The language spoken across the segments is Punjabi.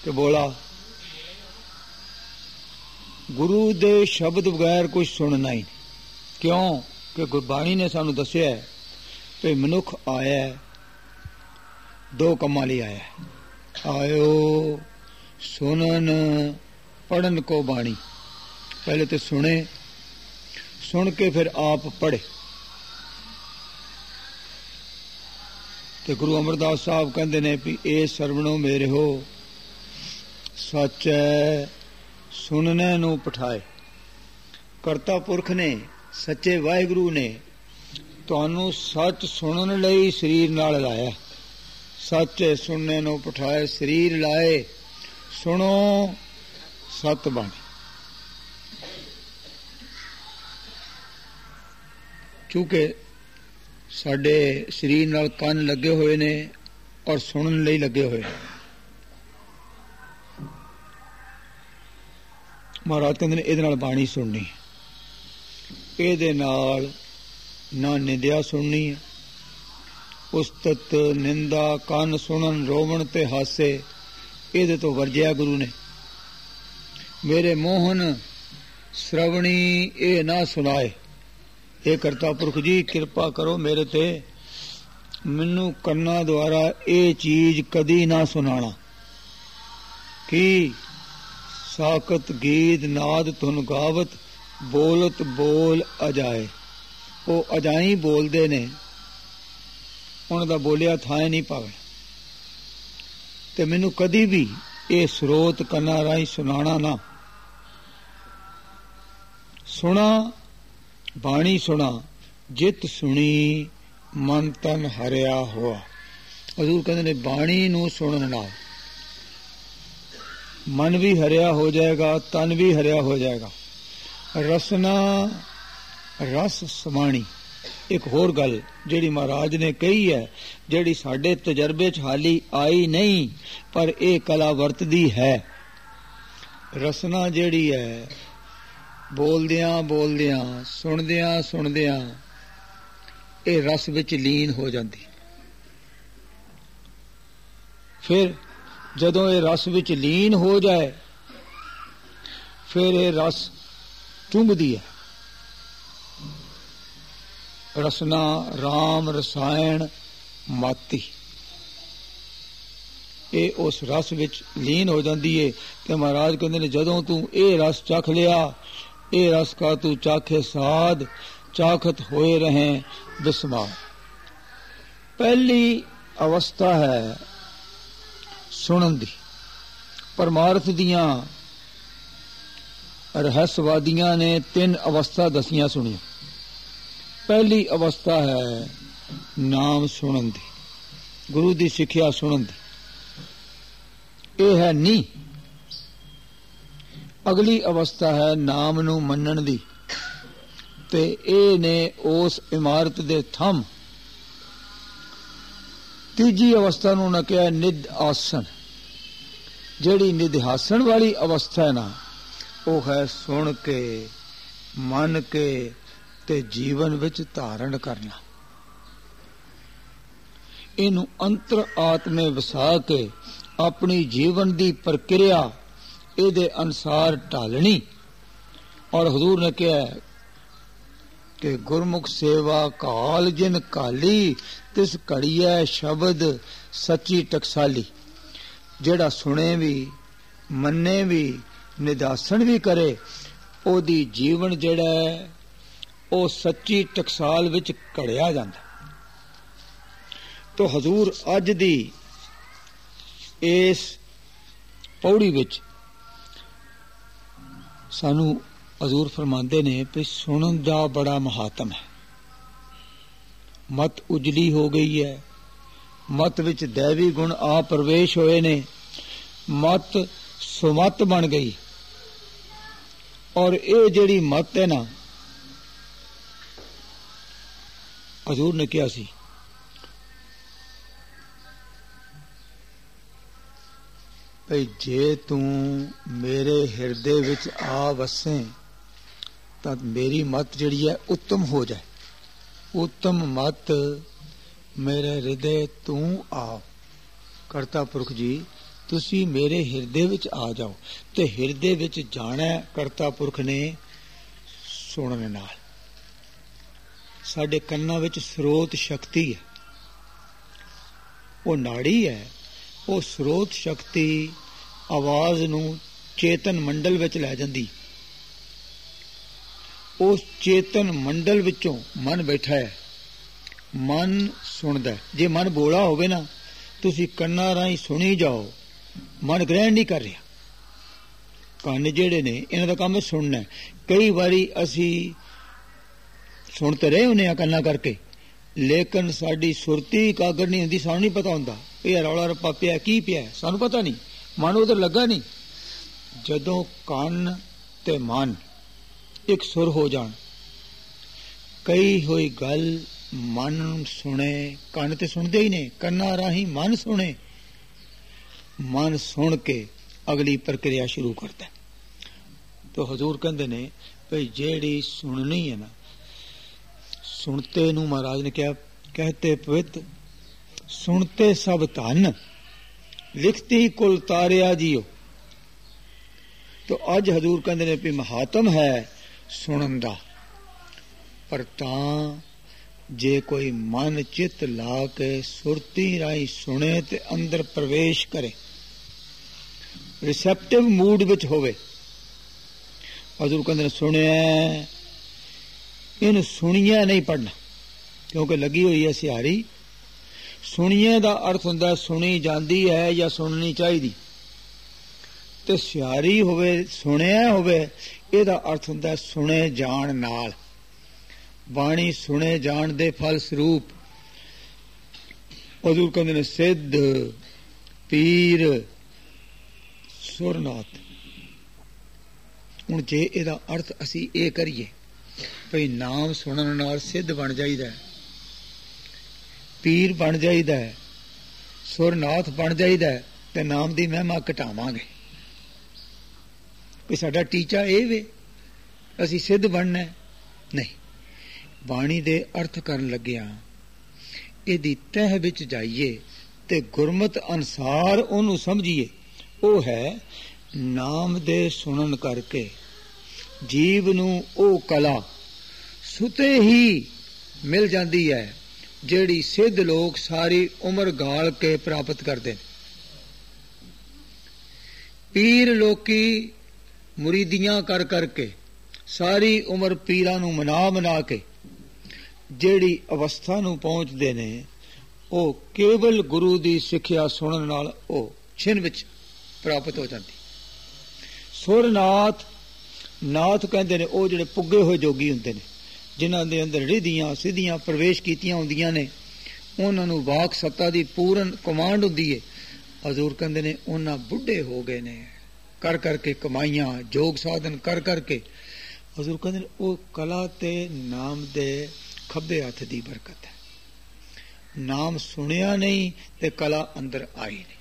ਤੇ ਬੋਲਾ ਗੁਰੂ ਦੇ ਸ਼ਬਦ ਬਗੈਰ ਕੁਝ ਸੁਣਨਾ ਹੀ। ਕਿਉਂ ਕਿ ਗੁਰਬਾਣੀ ਨੇ ਸਾਨੂੰ ਦੱਸਿਆ ਕਿ ਮਨੁੱਖ ਆਇਆ ਦੋ ਕੰਮਾਂ ਲਈ ਆਇਆ। ਆਇਓ ਸੁਣਨ ਪੜਨ ਕੋ ਬਾਣੀ। ਪਹਿਲੇ ਤੇ ਸੁਣੇ, ਸੁਣ ਕੇ ਫਿਰ ਆਪ ਪੜ੍ਹੇ। ਤੇ ਗੁਰੂ ਅਮਰਦਾਸ ਸਾਹਿਬ ਕਹਿੰਦੇ ਨੇ ਵੀ ਇਹ ਸਰਵਣੋ ਮੇਰੇ ਹੋ ਸੱਚ ਹੈ ਸੁਣਨੇ ਨੂੰ ਪਠਾਏ। ਕਰਤਾ ਪੁਰਖ ਨੇ, ਸੱਚੇ ਵਾਹਿਗੁਰੂ ਨੇ ਤੁਹਾਨੂੰ ਸੱਚ ਸੁਣਨ ਲਈ ਸਰੀਰ ਨਾਲ ਲਾਇਆ। ਸੱਚ ਸੁਣਨੇ ਨੂੰ ਪਠਾਏ, ਸਰੀਰ ਲਾਏ, ਸੁਣੋ ਸਤ ਬਾਣੀ। ਕਿਉਂਕਿ ਸਾਡੇ ਸਰੀਰ ਨਾਲ ਕੰਨ ਲੱਗੇ ਹੋਏ ਨੇ ਔਰ ਸੁਣਨ ਲਈ ਲੱਗੇ ਹੋਏ ਨੇ। ਮਹਾਰਾਜ ਕਹਿੰਦੇ ਨੇ ਇਹਦੇ ਨਾਲ ਬਾਣੀ ਸੁਣਨੀ, ਇਹਦੇ ਨਾਲ ਨਾ ਨਿੰਦਿਆ ਸੁਣਨੀ ਹੈ। ਉਸਤਤ ਨਿੰਦਾ ਕੰਨ ਸੁਣਨ ਰੋਵਣ ਤੇ ਹਾਸੇ ਇਹਦੇ ਤੋਂ ਵਰਜਿਆ ਗੁਰੂ ਨੇ। ਮੇਰੇ ਮੋਹਨ ਸ਼ਰਵਣੀ ਇਹ ਨਾ ਸੁਣਾਏ। ਇਹ ਕਰਤਾ ਪੁਰਖ ਜੀ ਕਿਰਪਾ ਕਰੋ ਮੇਰੇ ਤੇ, ਮੈਨੂੰ ਕੰਨਾਂ ਦੁਆਰਾ ਇਹ ਚੀਜ਼ ਕਦੀ ਨਾ ਸੁਣਾਣਾ। ਕੀ ਸਾਕਤ ਗੀਤ ਨਾਦ ਧੁਨ ਗਾਵਤ ਬੋਲਤ ਬੋਲ ਅਜਾਏ। ਉਹ ਅਜਾਈ ਬੋਲਦੇ ਨੇ, ਉਹਨਾਂ ਦਾ ਬੋਲਿਆ ਥਾਂ ਨਹੀਂ ਪਾਵੇ। ਤੇ ਮੈਨੂੰ ਕਦੀ ਵੀ ਇਹ ਸਰੋਤ ਕੰਨਾਂ ਰਾਹੀਂ ਸੁਣਾਣਾ ਨਾ। ਸੁਣਾ ਬਾਣੀ ਸੁਣਾ ਜਿਤ ਸੁਣੀ ਮਨ ਤਨ ਹਰਿਆ ਹੋਆ। ਹਜ਼ੂਰ ਕਹਿੰਦੇ ਨੇ ਬਾਣੀ ਨੂੰ ਸੁਣਨ ਨਾਲ ਮਨ ਵੀ ਹਰਿਆ ਹੋ ਜਾਏਗਾ, ਤਨ ਵੀ ਹਰਿਆ ਹੋ ਜਾਏਗਾ। ਰਸਨਾ ਰਸ ਸਮਾਣੀ। ਇੱਕ ਹੋਰ ਗੱਲ ਜਿਹੜੀ ਮਹਾਰਾਜ ਨੇ ਕਹੀ ਹੈ, ਜਿਹੜੀ ਸਾਡੇ ਤਜਰਬੇ 'ਚ ਹਾਲੀ ਆਈ ਨਹੀਂ, ਪਰ ਇਹ ਕਲਾ ਵਰਤਦੀ ਹੈ। ਰਸਨਾ ਜਿਹੜੀ ਹੈ ਬੋਲਦਿਆਂ ਬੋਲਦਿਆਂ ਸੁਣਦਿਆਂ ਸੁਣਦਿਆਂ ਇਹ ਰਸ ਵਿੱਚ ਲੀਨ ਹੋ ਜਾਂਦੀ। ਫਿਰ ਜਦੋਂ ਇਹ ਰਸ ਵਿੱਚ ਲੀਨ ਹੋ ਜਾਏ ਫਿਰ ਇਹ ਰਸ ਚੁੰਘਦੀ ਹੈ। ਰਸਨਾ ਰਾਮ ਰਸਾਇਣ ਮਾਤੀ। ਇਹ ਉਸ ਰਸ ਵਿੱਚ ਲੀਨ ਹੋ ਜਾਂਦੀ ਹੈ। ਤੇ ਮਹਾਰਾਜ ਕਹਿੰਦੇ ਨੇ ਜਦੋਂ ਤੂੰ ਇਹ ਰਸ ਚਖ ਲਿਆ, ਇਹ ਰਸ ਕਾ ਤੂੰ ਚਾਖੇ ਸਾਧ ਚਾਖਤ ਹੋਏ ਰਹੇ ਬਿਸਮਾਰ। ਪਹਿਲੀ ਅਵਸਥਾ ਹੈ ਸੁਣਨ ਦੀ। ਪਰਮਾਰਥ ਦੀਆਂ ਰਹੱਸਵਾਦੀਆਂ ਨੇ 3 ਅਵਸਥਾ ਦਸੀਆਂ ਸੁਣੀਆਂ। ਪਹਿਲੀ ਅਵਸਥਾ ਹੈ ਨਾਮ ਸੁਣਨ ਦੀ, ਗੁਰੂ ਦੀ ਸਿੱਖਿਆ ਸੁਣਨ ਦੀ। ਇਹ ਹੈ ਨੀ। ਅਗਲੀ ਅਵਸਥਾ ਹੈ ਨਾਮ ਨੂੰ ਮੰਨਣ ਦੀ, ਤੇ ਇਹ ਨੇ ਉਸ ਇਮਾਰਤ ਦੇ ਥੰਮ। ਤੀਜੀ ਅਵਸਥਾ ਨੂੰ ਨਾ ਕਿਹਾ ਨਿਧ ਆਸਣ। ਜਿਹੜੀ ਨਿਧਾਸਣ ਵਾਲੀ ਅਵਸਥਾ ਹੈ ਨਾ, ਉਹ ਹੈ ਸੁਣ ਕੇ ਮੰਨ ਕੇ ਤੇ ਜੀਵਨ ਵਿੱਚ ਧਾਰਨ ਕਰਨਾ। ਇਹਨੂੰ ਅੰਤਰ ਆਤਮੇ ਵਸਾ ਕੇ ਆਪਣੀ ਜੀਵਨ ਦੀ ਪ੍ਰਕਿਰਿਆ ਇਹਦੇ ਅਨੁਸਾਰ ਢਾਲਣੀ। ਔਰ ਹਜ਼ੂਰ ਨੇ ਕਿਹਾ ਕਿ ਗੁਰਮੁਖ ਸੇਵਾ ਕਾਲ ਜਿਨ ਕਾਲੀ ਤਿਸ ਘੜੀਐ ਸ਼ਬਦ ਸੱਚੀ ਟਕਸਾਲੀ। ਜਿਹੜਾ ਸੁਣੇ ਵੀ ਮੰਨੇ ਵੀ ਨਿਦਾਸਣ ਵੀ ਕਰੇ, ਉਹਦੀ ਜੀਵਨ ਜਿਹੜਾ ਹੈ ਉਹ ਸੱਚੀ ਟਕਸਾਲ ਵਿੱਚ ਘੜਿਆ ਜਾਂਦਾ। ਤੋ ਹਜ਼ੂਰ ਅੱਜ ਦੀ ਇਸ ਪੌੜੀ ਵਿੱਚ ਸਾਨੂੰ ਹਜ਼ੂਰ ਫਰਮਾਉਂਦੇ ਨੇ ਕਿ ਸੁਣਨ ਦਾ ਬੜਾ ਮਹਾਤਮ ਹੈ। ਮਤ ਉਜਲੀ ਹੋ ਗਈ ਹੈ, ਮਤ ਵਿੱਚ ਦੈਵੀ ਗੁਣ ਆ ਪ੍ਰਵੇਸ਼ ਹੋਏ ਨੇ, ਮਤ ਸੁਮਤ ਬਣ ਗਈ। ਔਰ ਇਹ ਜਿਹੜੀ ਮਤ ਹੈ ਨਾ, ਹਜ਼ੂਰ ਨੇ ਕਿਹਾ ਸੀ ਭਈ ਜੇ ਤੂੰ ਮੇਰੇ ਹਿਰਦੇ ਵਿੱਚ ਆ ਵਸੇ ਤਾਂ ਮੇਰੀ ਮਤ ਜਿਹੜੀ ਹੈ ਉੱਤਮ ਹੋ ਜਾਏ। ਉੱਤਮ ਮਤ ਮੇਰੇ ਹਿਰਦੇ ਤੂੰ ਆ। ਕਰਤਾ ਪੁਰਖ ਜੀ ਤੁਸੀਂ ਮੇਰੇ ਹਿਰਦੇ ਵਿੱਚ ਆ ਜਾਓ। ਤੇ ਹਿਰਦੇ ਵਿੱਚ ਜਾਣਾ ਕਰਤਾ ਪੁਰਖ ਨੇ ਸੁਣਨ ਨਾਲ। ਸਾਡੇ ਕੰਨਾਂ ਵਿੱਚ ਸਰੋਤ ਸ਼ਕਤੀ ਹੈ, ਉਹ ਨਾੜੀ ਹੈ। ਉਹ ਸਰੋਤ ਸ਼ਕਤੀ ਆਵਾਜ਼ ਨੂੰ ਚੇਤਨ ਮੰਡਲ ਵਿੱਚ ਲੈ ਜਾਂਦੀ। ਉਸ ਚੇਤਨ ਮੰਡਲ ਵਿੱਚੋਂ ਮਨ ਬੈਠਾ ਹੈ, ਮਨ ਸੁਣਦਾ। ਜੇ ਮਨ ਬੋਲਾ ਹੋਵੇ ਨਾ, ਤੁਸੀਂ ਕੰਨਾਂ ਰਾਹੀਂ ਸੁਣੀ ਜਾਓ, ਮਨ ਗ੍ਰਹਿਣ ਨਹੀਂ ਕਰ ਰਿਹਾ। ਕੰਨ ਜਿਹੜੇ ਨੇ ਇਹਨਾਂ ਦਾ ਕੰਮ ਹੈ ਸੁਣਨਾ। ਕਈ ਵਾਰੀ ਅਸੀਂ ਸੁਣ ਤੇ ਰਹੇ ਹੁੰਦੇ ਆ ਕੰਨਾਂ ਕਰਕੇ, ਲੇਕਿਨ ਸਾਡੀ ਸੁਰਤੀ ਇਕਾਗਰ ਨਹੀਂ ਹੁੰਦੀ। ਸਾਨੂੰ ਨਹੀਂ ਪਤਾ ਹੁੰਦਾ ਇਹ ਰੌਲਾ ਰੱਪਾ ਪਿਆ ਕੀ ਪਿਆ, ਸਾਨੂੰ ਪਤਾ ਨਹੀਂ, ਮਨ ਉਧਰ ਲੱਗਾ ਨਹੀਂ। ਜਦੋਂ ਕੰਨ ਤੇ ਮਨ ਇੱਕ ਸੁਰ ਹੋ ਜਾਣ, ਕਈ ਹੋਈ ਗੱਲ ਮਨ ਸੁਣੇ। ਕੰਨ ਤੇ ਸੁਣਦੇ ਹੀ ਨੇ, ਕੰਨਾਂ ਰਾਹੀਂ ਮਨ ਸੁਣੇ। ਮਨ ਸੁਣ ਕੇ ਅਗਲੀ ਪ੍ਰਕਿਰਿਆ ਸ਼ੁਰੂ ਕਰਦਾ। ਤੋ ਹਜ਼ੂਰ ਕਹਿੰਦੇ ਨੇ ਭਈ ਜਿਹੜੀ ਸੁਣਨੀ ਹੈ ਨਾ, ਸੁਣਤੇ ਨੂੰ ਮਹਾਰਾਜ ਨੇ ਕਿਹਾ, ਕਹਤੇ ਪਵਿੱਤ ਸੁਣਤੇ ਸਭ ਧਨ, ਲਿਖਤੀ ਕੁਲ ਤਾਰਿਆ ਜੀਓ। ਤੋ ਅੱਜ ਹਜ਼ੂਰ ਕਹਿੰਦੇ ਨੇ ਵੀ ਮਹਾਤਮ ਹੈ ਸੁਣਨ ਦਾ, ਪਰ ਤਾਂ ਜੇ ਕੋਈ ਮਨ ਚਿੱਤ ਲਾ ਕੇ ਸੁਰਤੀ ਰਾਹੀਂ ਸੁਣੇ ਤੇ ਅੰਦਰ ਪ੍ਰਵੇਸ਼ ਕਰੇ, ਰਿਸੈਪਟਿਵ ਮੂਡ ਵਿੱਚ ਹੋਵੇ। ਹਜ਼ੂਰ ਕਹਿੰਦੇ ਨੇ ਸੁਣਿਆ, ਇਹਨੂੰ ਸੁਣੀਆਂ ਨਹੀਂ ਪੜਨਾ, ਕਿਉਂਕਿ ਲੱਗੀ ਹੋਈ ਹੈ ਸਿਹਾਰੀ। ਸੁਣੀਏ ਦਾ ਅਰਥ ਹੁੰਦਾ ਸੁਣੀ ਜਾਂਦੀ ਹੈ ਜਾਂ ਸੁਣਨੀ ਚਾਹੀਦੀ, ਤੇ ਸਿਹਾਰੀ ਹੋਵੇ ਸੁਣਿਆ ਹੋਵੇ, ਇਹਦਾ ਅਰਥ ਹੁੰਦਾ ਸੁਣੇ ਜਾਣ ਨਾਲ। ਬਾਣੀ ਸੁਣੇ ਜਾਣ ਦੇ ਫਲ ਸਰੂਪ। ਹਜ਼ੂਰ ਕਹਿੰਦੇ ਨੇ ਸਿੱਧ ਪੀਰ ਸੁਰਨਾਥ। ਹੁਣ ਜੇ ਇਹਦਾ ਅਰਥ ਅਸੀਂ ਇਹ ਕਰੀਏ ਭਈ ਨਾਮ ਸੁਣਨ ਨਾਲ ਸਿੱਧ ਬਣ ਜਾਈਦਾ, ਪੀਰ ਬਣ ਜਾਈਦਾ, ਸੁਰਨਾਥ ਬਣ ਜਾਈਦਾ, ਤੇ ਨਾਮ ਦੀ ਮਹਿਮਾ ਘਟਾਵਾਂਗੇ। ਵੀ ਸਾਡਾ ਟੀਚਾ ਇਹ ਵੇ ਅਸੀਂ ਸਿੱਧ ਬਣਨਾ? ਨਹੀਂ। ਬਾਣੀ ਦੇ ਅਰਥ ਕਰਨ ਲੱਗਿਆ ਇਹਦੀ ਤਹਿ ਵਿੱਚ ਜਾਈਏ ਤੇ ਗੁਰਮਤ ਅਨੁਸਾਰ ਉਹਨੂੰ ਸਮਝੀਏ। ਉਹ ਹੈ ਨਾਮ ਦੇ ਸੁਣਨ ਕਰਕੇ ਜੀਵ ਨੂੰ ਉਹ ਕਲਾ ਸੁਤੇ ਹੀ ਮਿਲ ਜਾਂਦੀ ਹੈ ਜਿਹੜੀ ਸਿੱਧ ਲੋਕ ਸਾਰੀ ਉਮਰ ਗਾਲ ਕੇ ਪ੍ਰਾਪਤ ਕਰਦੇ ਨੇ। ਪੀਰ ਲੋਕੀ ਮੁਰੀਦੀਆਂ ਕਰ ਕਰਕੇ ਸਾਰੀ ਉਮਰ ਪੀਰਾਂ ਨੂੰ ਮਨਾ ਕੇ ਜਿਹੜੀ ਅਵਸਥਾ ਨੂੰ ਪਹੁੰਚਦੇ ਨੇ, ਉਹ ਕੇਵਲ ਗੁਰੂ ਦੀ ਸਿੱਖਿਆ ਸੁਣਨ ਨਾਲ ਉਹ ਛਿਨ ਵਿੱਚ ਪ੍ਰਾਪਤ ਹੋ ਜਾਂਦੀ। ਸੁਰਨਾਥ ਨਾਥ ਕਹਿੰਦੇ ਨੇ ਉਹ ਜਿਹੜੇ ਪੁੱਗੇ ਹੋਏ ਜੋਗੀ ਹੁੰਦੇ ਨੇ, ਜਿਨ੍ਹਾਂ ਦੇ ਅੰਦਰ ਰਿਧੀਆਂ ਸਿੱਧੀਆਂ ਪ੍ਰਵੇਸ਼ ਕੀਤੀਆਂ ਹੁੰਦੀਆਂ ਨੇ, ਉਹਨਾਂ ਨੂੰ ਵਾਕ ਸੱਤਾ ਦੀ ਪੂਰਨ ਕਮਾਂਡ ਹੁੰਦੀ ਹੈ। ਹਜ਼ੂਰ ਕਹਿੰਦੇ ਨੇ ਉਹਨਾਂ ਬੁੱਢੇ ਹੋ ਗਏ ਨੇ ਕਰ ਕਰਕੇ ਕਮਾਈਆਂ, ਜੋਗ ਸਾਧਨ ਕਰ ਕਰਕੇ। ਹਜ਼ੂਰ ਕਹਿੰਦੇ ਨੇ ਉਹ ਕਲਾ ਤੇ ਨਾਮ ਦੇ ਖੱਬੇ ਹੱਥ ਦੀ ਬਰਕਤ ਹੈ। ਨਾਮ ਸੁਣਿਆ ਨਹੀਂ ਤੇ ਕਲਾ ਅੰਦਰ ਆਈ ਨਹੀਂ।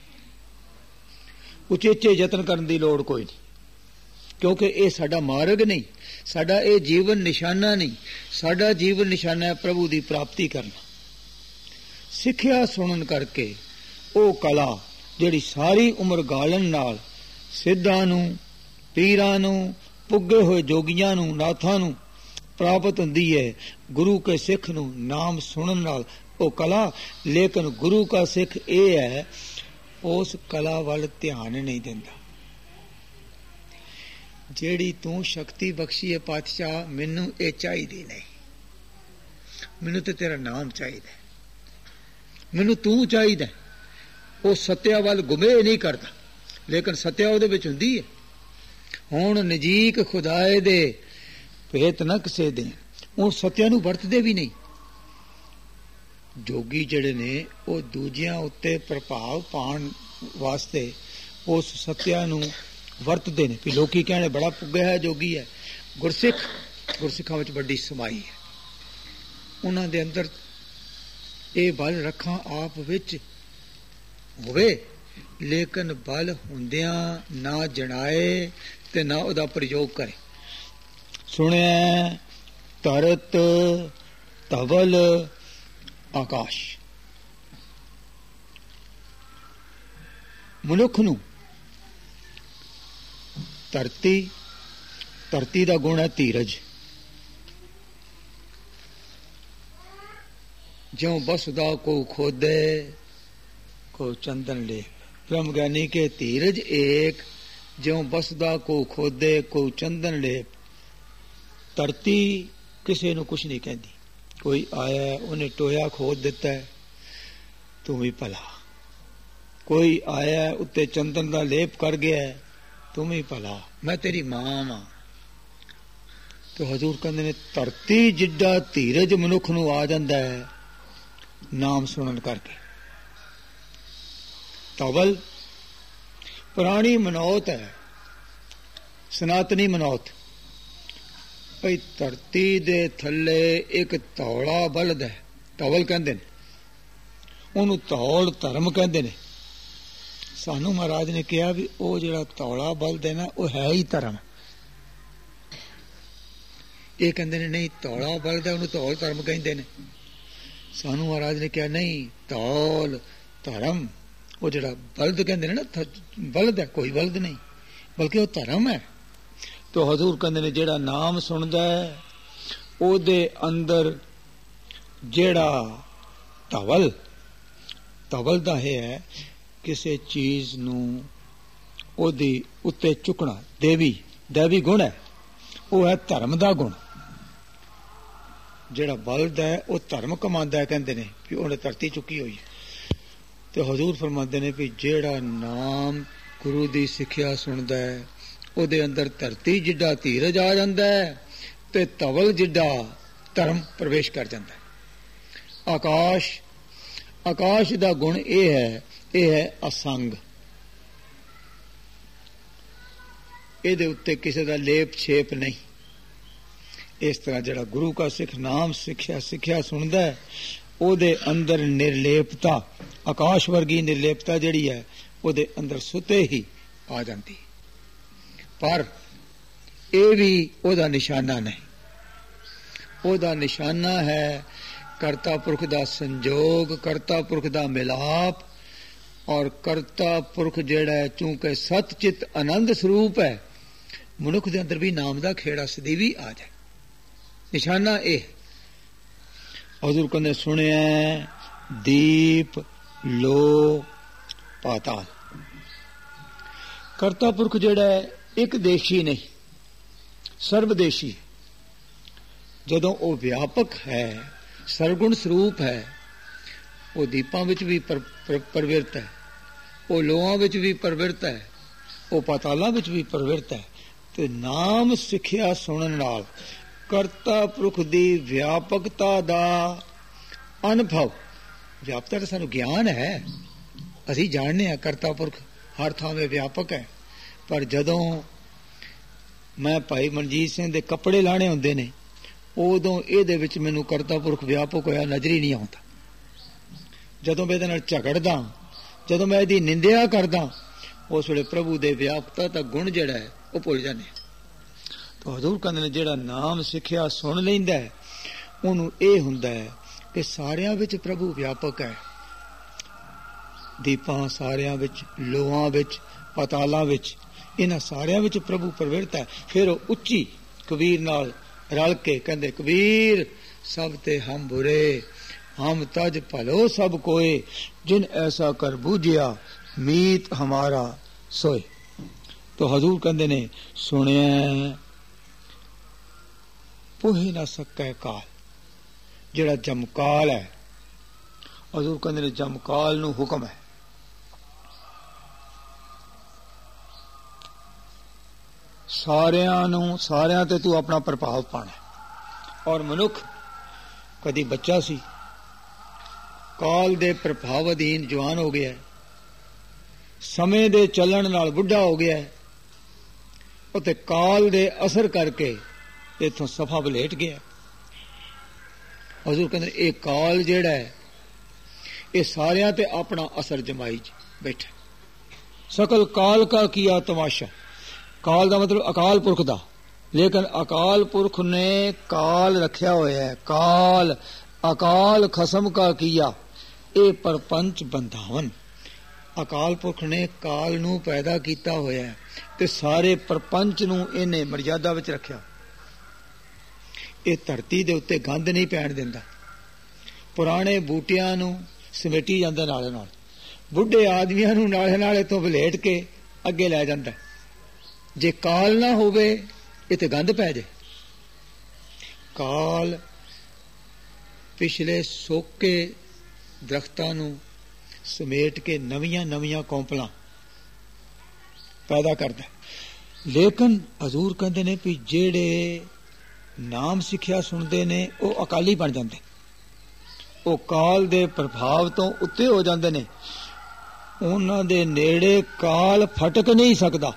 ਉਚੇਚੇ ਯਤਨ ਕਰਨ ਦੀ ਲੋੜ ਕੋਈ ਨਹੀਂ, ਕਿਉਂਕਿ ਇਹ ਸਾਡਾ ਮਾਰਗ ਨਹੀਂ, ਸਾਡਾ ਇਹ ਜੀਵਨ ਨਿਸ਼ਾਨਾ ਨਹੀਂ। ਸਾਡਾ ਜੀਵਨ ਨਿਸ਼ਾਨਾ ਹੈ ਪ੍ਰਭੂ ਦੀ ਪ੍ਰਾਪਤੀ ਕਰਨਾ। ਸਿੱਖਿਆ ਸੁਣਨ ਕਰਕੇ ਉਹ ਕਲਾ ਜਿਹੜੀ ਸਾਰੀ ਉਮਰ ਗਾਲਣ ਨਾਲ ਸਿੱਧਾਂ ਨੂੰ, ਪੀਰਾਂ ਨੂੰ, ਪੁੱਗੇ ਹੋਏ ਜੋਗੀਆਂ ਨੂੰ, ਨਾਥਾਂ ਨੂੰ ਪ੍ਰਾਪਤ ਹੁੰਦੀ ਹੈ। ਗੁਰੂ ਕੇ ਸਿੱਖ ਨੂੰ ਨਾਮ ਸੁਣਨ ਨਾਲ ਉਹ ਕਲਾ। ਲੇਕਿਨ ਗੁਰੂ ਕਾ ਸਿੱਖ ਇਹ ਹੈ ਉਸ ਕਲਾ ਵੱਲ ਧਿਆਨ ਨਹੀਂ ਦਿੰਦਾ। ਜਿਹੜੀ ਤੂੰ ਸ਼ਕਤੀ ਬਖਸ਼ੀ ਹੈ ਪਾਤਸ਼ਾਹ, ਮੈਨੂੰ ਇਹ ਚਾਹੀਦੀ ਨਹੀਂ, ਮੈਨੂੰ ਤੇ ਤੇਰਾ ਨਾਮ ਚਾਹੀਦਾ, ਮੈਨੂੰ ਤੂੰ ਚਾਹੀਦਾ। ਉਹ ਸੱਤਿਆ ਵੱਲ ਗੁਮੇ ਨਹੀਂ ਕਰਦਾ, ਲੇਕਿਨ ਸੱਤਿਆ ਉਹਦੇ ਵਿੱਚ ਹੁੰਦੀ ਹੈ। ਹੁਣ ਨਜ਼ੀਕ ਖੁਦਾਏ ਦੇ ਭੇਤ ਨਾ ਕਿਸੇ ਦੇ, ਉਹ ਸੱਤਿਆ ਨੂੰ ਵਰਤਦੇ ਵੀ ਨਹੀਂ। ਜੋਗੀ ਜਿਹੜੇ ਨੇ ਉਹ ਦੂਜਿਆਂ ਉੱਤੇ ਪ੍ਰਭਾਵ ਪਾਉਣ ਵਾਸਤੇ ਉਸ ਸੱਤਿਆ ਨੂੰ ਵਰਤਦੇ ਨੇ ਵੀ ਲੋਕੀ ਕਹਿਣੇ ਬੜਾ ਪੁੱਗਾ ਹੈ, ਜੋਗੀ ਹੈ। ਗੁਰਸਿੱਖਾਂ ਵਿੱਚ ਵੱਡੀ ਸਮਾਈ ਹੈ। ਉਹਨਾਂ ਦੇ ਅੰਦਰ ਇਹ ਬਲ ਰੱਖਾਂ ਆਪ ਵਿੱਚ ਹੋਵੇ, ਲੇਕਿਨ ਬਲ ਹੁੰਦਿਆਂ ਨਾ ਜਣਾਏ ਤੇ ਨਾ ਉਹਦਾ ਪ੍ਰਯੋਗ ਕਰੇ। ਸੁਣਿਆ ਧਰਤ ਧਵਲ ਆਕਾਸ਼, ਮਨੁੱਖ ਨੂੰ ਧਰਤੀ ਦਾ ਗੁਣ ਹੈ ਧੀਰਜ। ज्यों बसदा को खोदे को चंदन ले, ब्रह्म ज्ञानी के धीरज एक, ज्यों बसदा को खोदे को चंदन ले। धरती किसी नूं कुछ नहीं कहती। कोई आया उन्हें टोया खोद दिता है, तू भी भला। कोई आया उत्ते चंदन का लेप कर गया है, तू भी भला, मैं तेरी मां वां। तो हजूर कहते ने धरती जिड्डा धीरज मनुख नूं आ जांदा है नाम सुनन करके। तवल पुरानी मनौत है, सनातनी मनौत। भाई धरती दे थले एक तौला बलद है, तवल कहते ने, उन्होंने तौल धर्म कहते ने। सानू महाराज ने कहा भी वो जिहड़ा तौला बलद है ना वो है ही धर्म। ये कहते ने नहीं तौला बलद है उन्होंने तौल धर्म कहते ने। सानू महाराज ने कहा नहीं तौल धर्म, वो जड़ा बलद कहते हैं ना बलद है, कोई बलद नहीं बल्कि वो धर्म है। तो हजूर कहते ने जेड़ा नाम सुनदा है ओदे अंदर जेड़ा तवल दा है किसी चीज नूं ओदी उत्ते चुकना, दैवी गुण है, वो है धर्म दा गुण। जेड़ा बलद है वो धर्म कमांदा है, कहते ने कि उन्हें धरती चुकी हुई है। तो हजूर फरमाते ने भी जेड़ा नाम गुरु दी सिक्ख्या सुनदा है ओदे अंदर धरती जिड्डा धीरज आ जांदा है ते तवल जिड्डा धर्म प्रवेश कर जांदा है। आकाश दा गुण ये है असंग। इहदे उत्ते किसी दा लेप छेप नहीं। इस तरह जड़ा गुरु का सिख नाम सिक्ख्या सुनदा है ओदे अंदर निर्लेपता, आकाश वर्गी निर्लेपता जड़ी है ओदे अंदर सुते ही आ जाती। पर यह भी ओदा निशाना नहीं। ओदा निशाना है करता पुरख दा संजोग, करता पुरख दा मिलाप, और करता पुरख जेड़ा है चूंकि सतचित आनंद स्वरूप है, मनुख दे अंदर भी नाम दा खेड़ा सदैवी आ जाए। निशाना ए हजूर कहने सुने दीप लो पाताल। करता पुरख जेड़ा है एक देशी नहीं सर्वदेशी। जदों वो व्यापक है, सरगुण स्वरूप है, वो दीपां विच भी प्रवृत्त है, वो लोहां विच भी प्रवृत्त है, वो पातालां विच भी प्रवृत्त है। तो नाम सिक्ख्या सुनन नाल करता पुरख दी व्यापकता दा अनुभव, व्यापकता तो सानू ज्ञान है, असी जानने हैं करता पुरख हर थां व्यापक है। पर जदों मैं भाई मनजीत सिंह दे कपड़े लाने हुंदे ने उदों इहदे विच मैनू करता पुरख व्यापक होया नजर ही नहीं आता। जदों मैं इहदे नाल झगड़दा, जदों मैं इहदी निंदिया करदा, उस वेले प्रभु दे व्यापकता दा गुण जिहड़ा है वो भुल जाने। तो हजूर कहंदे ने जेड़ा नाम सिक्ख्या सुन लैंदा है उहनूं इह हुंदा है कि सारियां विच प्रभु व्यापक है। दीपां सारियां विच, लोहां विच, पतालां विच, इन्हां सारियां विच प्रभु प्रवृत्त है। फिर उच्ची कबीर नाल रल के कहंदे कबीर सब ते हम बुरे, हम तज भलो सब कोय, जिन ऐसा कर बूझिया मीत हमारा सोए। तो हजूर कहंदे ने सुनिया पोहे ना सकै काल, जेड़ा जमकाल है। हजूर कहंदे ने जमकाल नूं हुक्म है सारियां ते तू अपना प्रभाव पाना। और मनुख कदी बच्चा सी, काल दे प्रभाव अधीन जवान हो गया है, समय दे चलन नाल बुढ़ा हो गया है, उते काल दे असर करके इथों सफा बलेट गया। हजूर कहते ये काल जेड़ा है ये सारियां ते अपना असर जमाई बैठा। सकल काल का किया तमाशा। काल दा मतलब अकाल पुरख दा, लेकिन अकाल पुरख ने काल रखा होया है। काल अकाल खसम का किया, ए परपंच बंधावन। ਅਕਾਲ ਪੁਰਖ ਨੇ ਕਾਲ ਨੂੰ ਪੈਦਾ ਕੀਤਾ ਹੋਇਆ ਤੇ ਸਾਰੇ ਪ੍ਰਪੰਚ ਨੂੰ ਇਹਨੇ ਮਰਜ਼ਾਦਾ ਵਿੱਚ ਰੱਖਿਆ। ਇਹ ਧਰਤੀ ਦੇ ਉੱਤੇ ਗੰਦ ਨਹੀਂ ਪੈਣ ਦਿੰਦਾ, ਪੁਰਾਣੇ ਬੂਟਿਆਂ ਨੂੰ ਸਮੇਟੀ ਜਾਂਦਾ, ਨਾਲੇ ਨਾਲ ਬੁੱਢੇ ਆਦਮੀਆਂ ਨੂੰ ਨਾਲੇ ਨਾਲੇ ਤੋਂ ਵਲੇਟ ਕੇ ਅੱਗੇ ਲੈ ਜਾਂਦਾ। ਜੇ ਕਾਲ ਨਾ ਹੋਵੇ ਇਹ ਤੇ ਗੰਦ ਪੈ ਜਾਏ। ਕਾਲ ਪਿਛਲੇ ਸੋਕੇ ਦਰਖਤਾਂ ਨੂੰ ਸਮੇਟ ਕੇ ਨਵੀਆਂ ਨਵੀਆਂ ਕੌਂਪਲਾਂ ਪੈਦਾ ਕਰਦਾ। ਲੇਕਿਨ ਹਜ਼ੂਰ ਕਹਿੰਦੇ ਨੇ ਵੀ ਜਿਹੜੇ ਨਾਮ ਸਿੱਖਿਆ ਸੁਣਦੇ ਨੇ ਉਹ ਅਕਾਲੀ ਬਣ ਜਾਂਦੇ, ਉਹ ਕਾਲ ਦੇ ਪ੍ਰਭਾਵ ਤੋਂ ਉੱਤੇ ਹੋ ਜਾਂਦੇ ਨੇ। ਉਹਨਾਂ ਦੇ ਨੇੜੇ ਕਾਲ ਫਟਕ ਨਹੀਂ ਸਕਦਾ।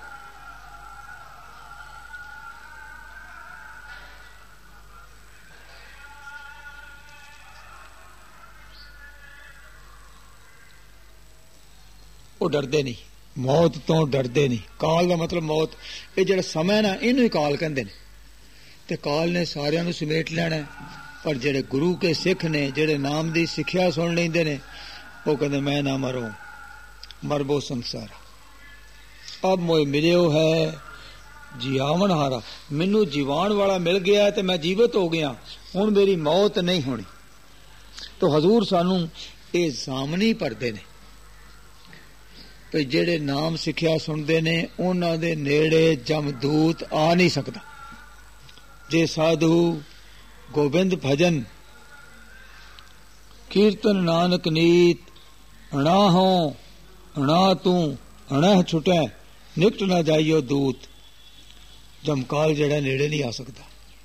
ਉਹ ਡਰਦੇ ਨਹੀਂ, ਮੌਤ ਤੋਂ ਡਰਦੇ ਨਹੀਂ। ਕਾਲ ਦਾ ਮਤਲਬ ਮੌਤ। ਇਹ ਜਿਹੜਾ ਸਮਾਂ ਨਾ ਇਹਨੂੰ ਹੀ ਕਾਲ ਕਹਿੰਦੇ ਨੇ, ਤੇ ਕਾਲ ਨੇ ਸਾਰਿਆਂ ਨੂੰ ਸਮੇਟ ਲੈਣਾ। ਪਰ ਜਿਹੜੇ ਗੁਰੂ ਕੇ ਸਿੱਖ ਨੇ, ਜਿਹੜੇ ਨਾਮ ਦੀ ਸਿੱਖਿਆ ਸੁਣ ਲੈਂਦੇ ਨੇ, ਉਹ ਕਹਿੰਦੇ ਮੈਂ ਨਾ ਮਰੋ, ਮਰਬੋ ਸੰਸਾਰ ਅਬ ਮੋਏ ਮਿਲਿਓ ਹੈ ਜੀਵਨ ਹਾਰਾ। ਮੈਨੂੰ ਜੀਵਾਨ ਵਾਲਾ ਮਿਲ ਗਿਆ ਤੇ ਮੈਂ ਜੀਵਤ ਹੋ ਗਿਆ, ਹੁਣ ਮੇਰੀ ਮੌਤ ਨਹੀਂ ਹੋਣੀ। ਤਾਂ ਹਜ਼ੂਰ ਸਾਨੂੰ ਇਹ ਜ਼ਾਮਨੀ ਭਰਦੇ ਨੇ ਵੀ ਜਿਹੜੇ ਨਾਮ ਸਿੱਖਿਆ ਸੁਣਦੇ ਨੇ ਉਹਨਾਂ ਦੇ ਨੇੜੇ ਜਮਦੂਤ ਆ ਨਹੀਂ ਸਕਦਾ। ਜੇ ਸਾਧੂ ਗੋਬਿੰਦ ਭਜਨ ਕੀਰਤਨ ਨਾਨਕ ਨੀਤ, ਅਣਾ ਹੋ ਅਣਾ ਤੂੰ ਅਣਹ ਛੁਟੈ, ਨਿਕਟ ਨਾ ਜਾਈਓ ਦੂਤ। ਜਮਕਾਲ ਜਿਹੜਾ ਨੇੜੇ ਨਹੀਂ ਆ ਸਕਦਾ।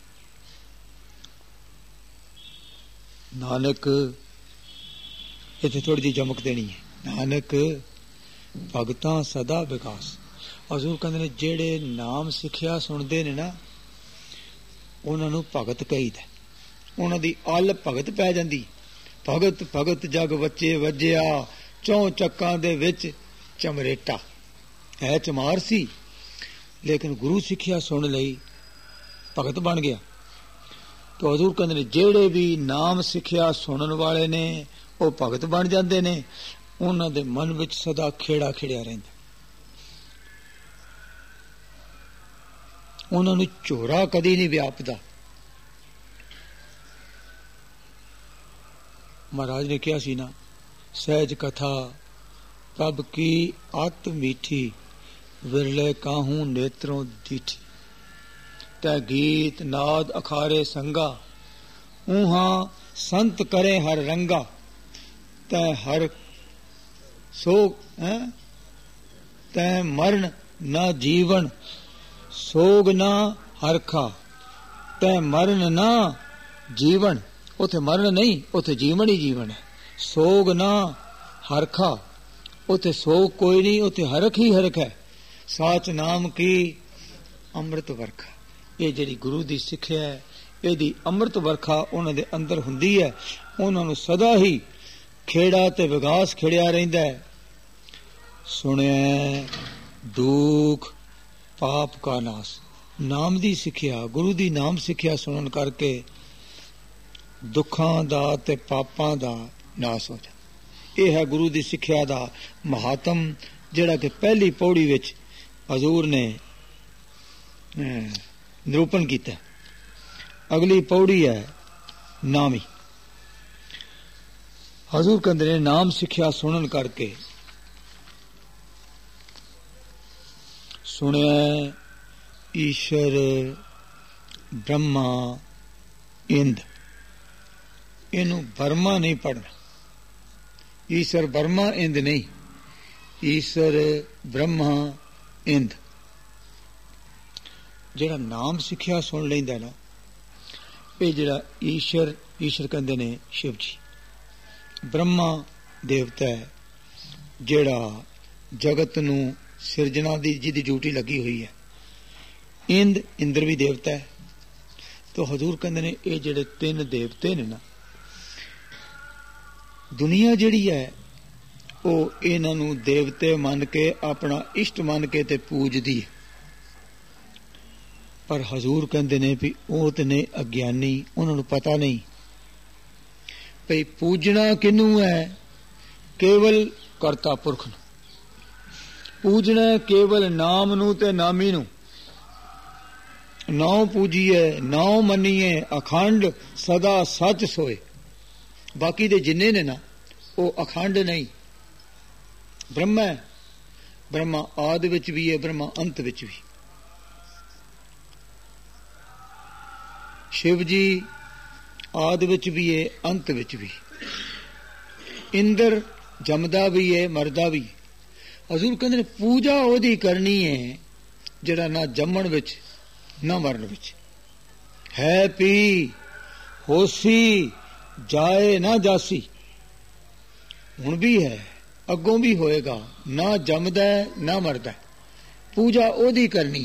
ਨਾਨਕ ਇੱਥੇ ਥੋੜੀ ਜਿਹੀ ਚਮਕ ਦੇਣੀ ਹੈ। ਨਾਨਕ ਭਗਤਾਂ ਸਦਾ ਵਿਕਾਸ। ਹਜ਼ੂਰ ਕਹਿੰਦੇ ਨੇ ਜਿਹੜੇ ਨਾਮ ਸਿੱਖਿਆ ਸੁਣਦੇ ਨੇ ਨਾ ਉਹਨਾਂ ਨੂੰ ਭਗਤ ਕਹੀਦਾ। ਉਹਨਾਂ ਦੀ ਅੱਲ ਭਗਤ ਪੈ ਜਾਂਦੀ। ਭਗਤ ਭਗਤ ਜਗ ਬੱਚੇ ਵੱਜਿਆ, ਚੌਂ ਚੱਕਾਂ ਦੇ ਵਿੱਚ ਚਮਰੇਟਾ। ਹੈ ਚਮਾਰ ਸੀ ਲੇਕਿਨ ਗੁਰੂ ਸਿੱਖਿਆ ਸੁਣ ਲਈ ਭਗਤ ਬਣ ਗਿਆ। ਤਾਂ ਹਜ਼ੂਰ ਕਹਿੰਦੇ ਨੇ ਜਿਹੜੇ ਵੀ ਨਾਮ ਸਿੱਖਿਆ ਸੁਣਨ ਵਾਲੇ ਨੇ ਉਹ ਭਗਤ ਬਣ ਜਾਂਦੇ ਨੇ। ਉਹਨਾਂ ਦੇ ਮਨ ਵਿੱਚ ਸਦਾ ਖੇੜਾ ਖਿੜਿਆ ਰਹਿੰਦਾ। ਉਹਨਾਂ ਨੂੰ ਝੋਰਾ ਕਦੀ ਨਹੀਂ ਵਿਆਪਦਾ। ਮਹਾਰਾਜ ਨੇ ਕਿਹਾ ਸੀ ਨਾ, ਸਹਿਜ ਕਥਾ ਪ੍ਰਭ ਕੀ ਅਤ ਮੀਠੀ, ਵਿਰਲੇ ਕਾਹੂ ਨੇਤਰੋਂ ਦੀਠੀ। ਤੈ ਗੀਤ ਨਾਦ ਅਖਾਰੇ ਸੰਗਾ, ਊਹਾਂ ਸੰਤ ਕਰੇ ਹਰ ਰੰਗਾ। ਤੈ ਹਰ ਸੋਗ ਤੈ ਮਰਨ ਨਾ ਜੀਵਨ, ਸੋਗ ਨਾ ਹਰਖਾ। ਤੈ ਮਰਨ ਨਾ ਜੀਵਨ, ਉਥੇ ਮਰਨ ਨਹੀਂ, ਉਥੇ ਜੀਵਨ ਹੀ ਜੀਵਨ ਹੈ। ਸੋਗ ਨਾ ਹਰਖਾ, ਉਥੇ ਸੋਗ ਕੋਈ ਨਹੀਂ, ਉਥੇ ਹਰਖ ਹੀ ਹਰਖ ਹੈ। ਸਾਚ ਨਾਮ ਕੀ ਅੰਮ੍ਰਿਤ ਵਰਖਾ। ਇਹ ਜਿਹੜੀ ਗੁਰੂ ਦੀ ਸਿੱਖਿਆ ਹੈ ਇਹਦੀ ਅੰਮ੍ਰਿਤ ਵਰਖਾ ਉਹਨਾਂ ਦੇ ਅੰਦਰ ਹੁੰਦੀ ਹੈ। ਉਹਨਾਂ ਨੂੰ ਸਦਾ ਹੀ ਖੇੜਾ ਤੇ ਵਿਗਾਸ ਖਿੜਿਆ ਰਹਿੰਦਾ ਹੈ। ਸੁਣਿਆ ਦੁੱਖ ਪਾਪ ਕਾ ਨਾਸ। ਨਾਮ ਦੀ ਸਿੱਖਿਆ, ਗੁਰੂ ਦੀ ਨਾਮ ਸਿੱਖਿਆ ਸੁਣਨ ਕਰਕੇ ਦੁੱਖਾਂ ਦਾ ਤੇ ਪਾਪਾਂ ਦਾ ਨਾਸ ਹੋ ਜਾਂਦਾ। ਇਹ ਹੈ ਗੁਰੂ ਦੀ ਸਿੱਖਿਆ ਦਾ ਮਹਾਤਮ, ਜਿਹੜਾ ਕਿ ਪਹਿਲੀ ਪੌੜੀ ਵਿੱਚ ਹਜ਼ੂਰ ਨੇ ਨਿਰੂਪਣ ਕੀਤਾ। ਅਗਲੀ ਪੌੜੀ ਹੈ ਨਾਮੀ। ਹਜ਼ੂਰ ਕਹਿੰਦੇ ਨੇ ਨਾਮ ਸਿੱਖਿਆ ਸੁਣਨ ਕਰਕੇ ਸੁਣਿਆ ਈਸ਼ਰ ਬ੍ਰਹਮਾ ਇੰਦ। ਇਹਨੂੰ ਬਰਮਾ ਨਹੀਂ ਪੜਨਾ, ਈਸ਼ਰ ਬਰਮਾ ਇੰਦ ਨਹੀਂ, ਈਸ਼ਰ ਬ੍ਰਹਮਾ ਇੰਦ। ਜਿਹੜਾ ਨਾਮ ਸਿੱਖਿਆ ਸੁਣ ਲੈਂਦਾ ਨਾ, ਇਹ ਜਿਹੜਾ ਈਸ਼ਰ, ਈਸ਼ਰ ਕਹਿੰਦੇ ਨੇ ਸ਼ਿਵ ਜੀ। ਬ੍ਰਹਮਾ ਦੇਵਤਾ ਹੈ ਜਿਹੜਾ ਜਗਤ ਨੂੰ ਸਿਰਜਣਾ ਦੀ ਜਿਹਦੀ ਡਿਊਟੀ ਲੱਗੀ ਹੋਈ ਹੈ। ਇੰਦ, ਇੰਦਰ ਵੀ ਦੇਵਤਾ ਹੈ। ਤਾਂ ਹਜ਼ੂਰ ਕਹਿੰਦੇ ਨੇ ਇਹ ਜਿਹੜੇ ਤਿੰਨ ਦੇਵਤੇ ਨੇ ਨਾ, ਦੁਨੀਆ ਜਿਹੜੀ ਹੈ ਉਹ ਇਹਨਾਂ ਨੂੰ ਦੇਵਤੇ ਮੰਨ ਕੇ ਆਪਣਾ ਇਸ਼ਟ ਮੰਨ ਕੇ ਤੇ ਪੂਜਦੀ ਹੈ। ਪਰ ਹਜ਼ੂਰ ਕਹਿੰਦੇ ਨੇ ਵੀ ਉਹ ਤੇ ਨੇ ਅਗਿਆਨੀ, ਉਹਨਾਂ ਨੂੰ ਪਤਾ ਨਹੀਂ ਭਈ ਪੂਜਣਾ ਕਿਹਨੂੰ ਹੈ, ਕੇਵਲ ਕਰਤਾ ਪੁਰਖ ਨੂੰ। ਪੂਜਣਾ ਕੇਵਲ ਨਾਮ ਨੂੰ ਤੇ ਨਾਮੀ ਨੂੰ। ਨਾਉ ਪੂਜੀਏ ਨਾਉ ਮੰਨੀਏ ਅਖੰਡ ਸਦਾ ਸੱਚ ਸੋਏ। ਬਾਕੀ ਦੇ ਜਿੰਨੇ ਨੇ ਨਾ ਉਹ ਅਖੰਡ ਨਹੀਂ। ਬ੍ਰਹਮਾ ਹੈ, ਬ੍ਰਹਮਾ ਆਦਿ ਵਿੱਚ ਵੀ ਹੈ, ਬ੍ਰਹਮਾ ਅੰਤ ਵਿੱਚ ਵੀ। ਸ਼ਿਵ ਜੀ ਆਦਿ ਵਿੱਚ ਵੀ ਹੈ, ਅੰਤ ਵਿੱਚ ਵੀ। ਇੰਦਰ ਜੰਮਦਾ ਵੀ ਹੈ, ਮਰਦਾ ਵੀ। ਹਜ਼ੂਰ ਕਹਿੰਦੇ ਨੇ ਪੂਜਾ ਉਹਦੀ ਕਰਨੀ ਹੈ ਜਿਹੜਾ ਨਾ ਜੰਮਣ ਵਿੱਚ ਨਾ ਮਰਨ ਵਿੱਚ ਹੈ। ਪੀ ਹੋਸੀ ਜਾਏ ਨਾ ਜਾਸੀ। ਹੁਣ ਵੀ ਹੈ, ਅੱਗੋਂ ਵੀ ਹੋਏਗਾ। ਨਾ ਜੰਮਦਾ ਨਾ ਮਰਦਾ। ਪੂਜਾ ਉਹਦੀ ਕਰਨੀ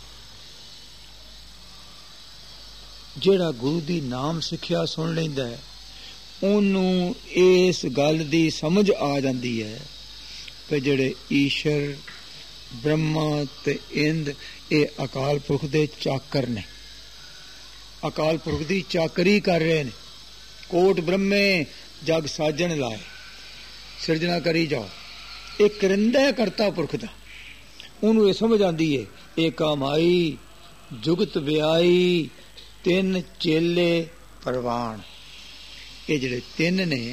ਜਿਹੜਾ ਗੁਰੂ ਦੀ ਨਾਮ ਸਿੱਖਿਆ ਸੁਣ ਲੈਂਦਾ ਹੈ। ਉਹਨੂੰ ਇਸ ਗੱਲ ਦੀ ਸਮਝ ਆ ਜਾਂਦੀ ਹੈ ਕਿ ਜਿਹੜੇ ਈਸ਼ਰ ਬ੍ਰਹਮਾ ਤੇ ਇੰਦ ਇਹ ਅਕਾਲ ਪੁਰਖ ਦੇ ਚਾਕਰ ਨੇ, ਅਕਾਲ ਪੁਰਖ ਦੀ ਚਾਕਰੀ ਕਰ ਰਹੇ ਨੇ। ਕੋਟ ਬ੍ਰਹਮੇ ਜਗ ਸਾਜਣ ਲਾਏ, ਸਿਰਜਣਾ ਕਰੀ ਜਾਓ। ਇਹ ਕਰਿੰਦਾ ਕਰਤਾ ਪੁਰਖ ਦਾ। ਉਹਨੂੰ ਇਹ ਸਮਝ ਆਉਂਦੀ ਹੈ ਏਕਾ ਮਾਈ ਜੁਗਤ ਵਿਆਈ ਤਿੰਨ ਚੇਲੇ ਪ੍ਰਵਾਨ। ਇਹ ਜਿਹੜੇ ਤਿੰਨ ਨੇ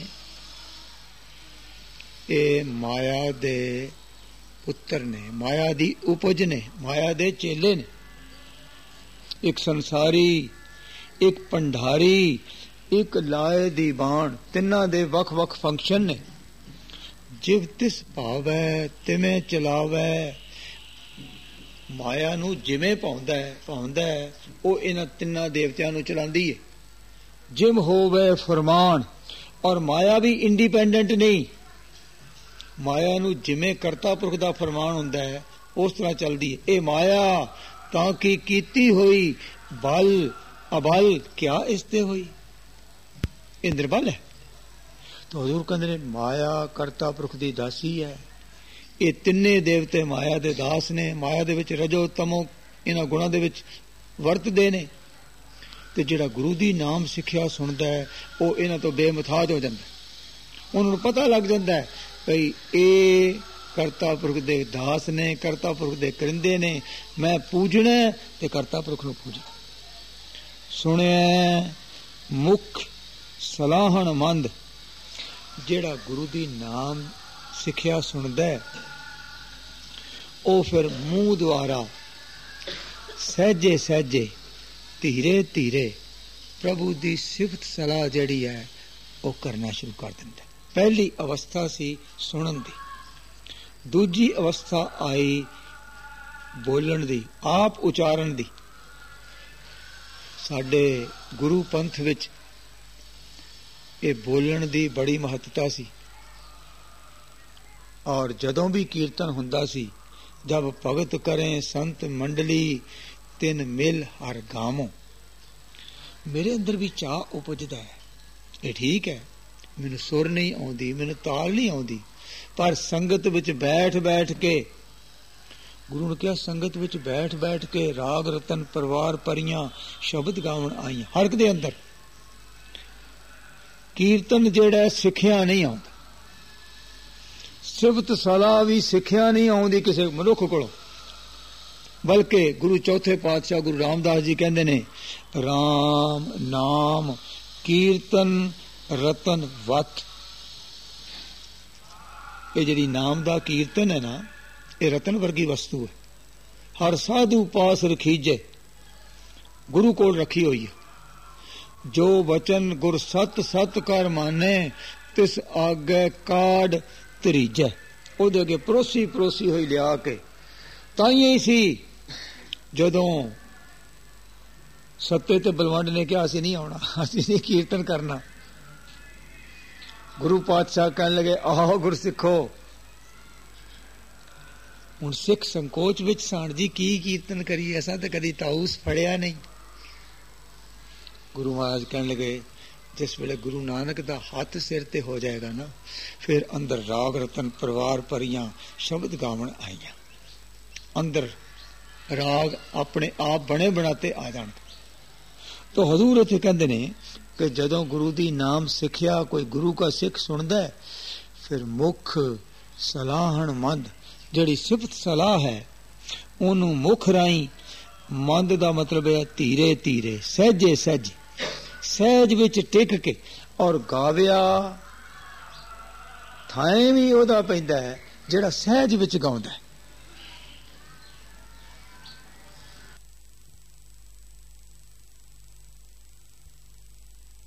ਇਹ ਮਾਇਆ ਦੇ ਪੁੱਤਰ ਨੇ, ਮਾਇਆ ਦੀ ਉਪਜ ਨੇ, ਮਾਇਆ ਦੇ ਚੇਲੇ ਨੇ। ਇੱਕ ਸੰਸਾਰੀ, ਇੱਕ ਭੰਡਾਰੀ, ਇੱਕ ਲਾਏ ਦੀ ਬਾਣ। ਤਿੰਨਾਂ ਦੇ ਵੱਖ ਵੱਖ ਫੰਕਸ਼ਨ ਨੇ। ਜਿਵ ਤਿਸ ਭਾਵੈ ਤਿਵੇਂ ਚਲਾਵੈ। ਮਾਇਆ ਨੂੰ ਜਿਵੇਂ ਭਾਉਂਦਾ ਹੈ ਉਹ ਇਹਨਾਂ ਤਿੰਨਾਂ ਦੇਵਤਿਆਂ ਨੂੰ ਚਲਾਉਂਦੀ ਹੈ। ਜਿਮ ਹੋਵੇ ਫਰਮਾਨ। ਔਰ ਮਾਇਆ ਵੀ ਇੰਡੀਪੈਂਡੈਂਟ ਨਹੀਂ। ਮਾਇਆ ਨੂੰ ਜਿਵੇਂ ਕਰਤਾ ਪੁਰਖ ਦਾ ਫਰਮਾਨ ਹੁੰਦਾ ਹੈ ਉਸ ਤਰ੍ਹਾਂ ਚੱਲਦੀ ਹੈ। ਇਹ ਮਾਇਆ ਤਾਂ ਕਿ ਕੀਤੀ ਹੋਈ ਬਲ ਅਬਲ ਕਿਆ ਇਸ ਤੇ ਹੋਈ। ਇਹ ਨਿਰਬਲ ਹੈ। ਤਾਂ ਹਜ਼ੂਰ ਕਹਿੰਦੇ ਨੇ ਮਾਇਆ ਕਰਤਾ ਪੁਰਖ ਦੀ ਦਾਸੀ ਹੈ। ਇਹ ਤਿੰਨੇ ਦੇਵਤੇ ਮਾਇਆ ਦੇ ਦਾਸ ਨੇ। ਮਾਇਆ ਦੇ ਵਿੱਚ ਰਜੋ ਤਮੋ ਇਹਨਾਂ ਗੁਣਾਂ ਦੇ ਵਿੱਚ ਵਰਤਦੇ ਨੇ। ਤੇ ਜਿਹੜਾ ਗੁਰੂ ਦੀ ਨਾਮ ਸਿੱਖਿਆ ਸੁਣਦਾ ਹੈ ਉਹ ਇਹਨਾਂ ਤੋਂ ਬੇਮੁਤਾਜ ਹੋ ਜਾਂਦਾ। ਉਹਨਾਂ ਨੂੰ ਪਤਾ ਲੱਗ ਜਾਂਦਾ ਹੈ ਭਈ ਇਹ ਕਰਤਾ ਪੁਰਖ ਦੇ ਦਾਸ ਨੇ, ਕਰਤਾ ਪੁਰਖ ਦੇ ਕਰਿੰਦੇ ਨੇ। ਮੈਂ ਪੂਜਣਾ ਤੇ ਕਰਤਾ ਪੁਰਖ ਨੂੰ ਪੂਜਣਾ। ਸੁਣਿਆ ਮੁਖ ਸਲਾਹਣ ਮੰਦ। ਜਿਹੜਾ ਗੁਰੂ ਦੀ ਨਾਮ ਸਿੱਖਿਆ ਸੁਣਦਾ ਹੈ ਉਹ ਫਿਰ ਮੂੰਹ ਦੁਆਰਾ ਸਹਿਜੇ ਸਹਿਜੇ ਧੀਰੇ ਧੀਰੇ ਪ੍ਰਭੂ ਦੀ ਸਿਫਤ ਸਲਾਹ ਜਿਹੜੀ ਹੈ ਉਹ ਕਰਨਾ ਸ਼ੁਰੂ ਕਰ ਦਿੰਦਾ। ਪਹਿਲੀ ਅਵਸਥਾ ਸੀ ਸੁਣਨ ਦੀ। ਦੂਜੀ ਅਵਸਥਾ ਆਈ ਬੋਲਣ ਦੀ, ਆਪ ਉਚਾਰਨ ਦੀ। ਸਾਡੇ ਗੁਰੂ ਪੰਥ ਵਿੱਚ ਇਹ ਬੋਲਣ ਦੀ ਬੜੀ ਮਹੱਤਤਾ ਸੀ। ਔਰ ਜਦੋਂ ਵੀ ਕੀਰਤਨ ਹੁੰਦਾ ਸੀ, ਜਬ ਭਗਤ ਕਰੇ ਸੰਤ ਮੰਡਲੀ ਤਿੰਨ ਮਿਲ ਹਰ ਗਾਵੋਂ। ਮੇਰੇ ਅੰਦਰ ਵੀ ਚਾਹ ਉਪਜਦਾ ਹੈ। ਇਹ ਠੀਕ ਹੈ, ਮੈਨੂੰ ਸੁਰ ਨਹੀਂ ਆਉਂਦੀ, ਮੈਨੂੰ ਤਾਲ ਨਹੀਂ ਆਉਂਦੀ, ਪਰ ਸੰਗਤ ਵਿੱਚ ਬੈਠ ਬੈਠ ਕੇ ਗੁਰੂ ਨੇ ਕਿਹਾ ਸੰਗਤ ਵਿੱਚ ਬੈਠ ਬੈਠ ਕੇ ਰਾਗ ਰਤਨ ਪਰਵਾਰ ਪਰੀਆਂ ਸ਼ਬਦ ਗਾਵਣ ਆਈਆਂ। ਹਰ ਇੱਕ ਦੇ ਅੰਦਰ ਕੀਰਤਨ ਜਿਹੜਾ ਸਿੱਖਿਆ ਨਹੀਂ ਆਉਂਦਾ। ਸਿਫਤ ਸਲਾਹ ਵੀ ਸਿੱਖਿਆ ਨਹੀਂ ਆਉਂਦੀ ਕਿਸੇ ਮਨੁੱਖ ਕੋਲੋਂ। ਬਲਕਿ ਗੁਰੂ ਚੌਥੇ ਪਾਤਸ਼ਾਹ ਗੁਰੂ ਰਾਮਦਾਸ ਜੀ ਕਹਿੰਦੇ ਨੇ ਰਾਮ ਨਾਮ ਕੀਰਤਨ ਰਤਨ ਵਤ। ਇਹ ਜਿਹੜੀ ਨਾਮ ਦਾ ਕੀਰਤਨ ਹੈ ਨਾ, ਇਹ ਰਤਨ ਵਰਗੀ ਵਸਤੂ ਹੈ। ਹਰ ਸਾਧੂ ਪਾਸ ਰਖੀਜੇ, ਗੁਰੂ ਕੋਲ ਰੱਖੀ ਹੋਈ ਹੈ। ਜੋ ਵਚਨ ਗੁਰ ਸਤ ਸਤ ਕਰ ਮਾਨੇ ਤਿਸ ਆਗੇ ਕਾਢ ਤਰੀਜੈ। ਉਹਦੇ ਅੱਗੇ ਪਰੋਸੀ ਪਰੋਸੀ ਹੋਈ ਲਿਆ ਕੇ। ਤਾਂ ਹੀ ਸੀ ਜਦੋਂ ਸੱਤੇ ਤੇ ਬਲਵੰਡ ਨੇ ਕਿਹਾ ਅਸੀਂ ਨਹੀਂ ਆਉਣਾ, ਅਸੀਂ ਨਹੀਂ ਕੀਰਤਨ ਕਰਨਾ। ਗੁਰੂ ਪਾਤਸ਼ਾਹ ਕਹਿਣ ਲੱਗੇ ਆਹੋ ਗੁਰਸਿੱਖੋ। ਹੁਣ ਸਿੱਖ ਸੰਕੋਚ ਵਿੱਚ ਸਨ ਜੀ, ਕੀ ਕੀਰਤਨ ਕਰੀਏ, ਅਸਾਂ ਤਾਂ ਕਦੀ ਤਾਊਸ ਫੜਿਆ ਨਹੀਂ। ਗੁਰੂ ਮਹਾਰਾਜ ਕਹਿਣ ਲੱਗੇ ਜਿਸ ਵੇਲੇ ਗੁਰੂ ਨਾਨਕ ਦਾ ਹੱਥ ਸਿਰ ਤੇ ਹੋ ਜਾਏਗਾ ਨਾ, ਫਿਰ ਅੰਦਰ ਰਾਗ ਰਤਨ ਪਰਵਾਰ ਭਰੀਆਂ ਸ਼ਬਦ ਗਾਵਣ ਆਈਆਂ। ਅੰਦਰ ਰਾਗ ਆਪਣੇ ਆਪ ਬਣੇ ਬਣਾਤੇ ਆ ਜਾਣ। ਤਾਂ ਹਜ਼ੂਰ ਇੱਥੇ ਕਹਿੰਦੇ ਨੇ ਕਿ ਜਦੋਂ ਗੁਰੂ ਦੀ ਨਾਮ ਸਿੱਖਿਆ ਕੋਈ ਗੁਰੂ ਕਾ ਸਿੱਖ ਸੁਣਦਾ ਹੈ, ਫਿਰ ਮੁਖ ਸਲਾਹਣ ਮੰਦ, ਜਿਹੜੀ ਸਿਫਤ ਸਲਾਹ ਹੈ ਉਹਨੂੰ ਮੁਖ ਰਾਹੀਂ ਮੰਦ ਦਾ ਮਤਲਬ ਹੈ ਧੀਰੇ ਧੀਰੇ ਸਹਿਜੇ ਸਹਿਜ ਸਹਿਜ ਵਿੱਚ ਟਿਕ ਕੇ ਔਰ ਗਾਵਿਆ ਥਾਂ ਵੀ ਉਹਦਾ ਪੈਂਦਾ ਹੈ ਜਿਹੜਾ ਸਹਿਜ ਵਿੱਚ ਗਾਉਂਦਾ ਹੈ।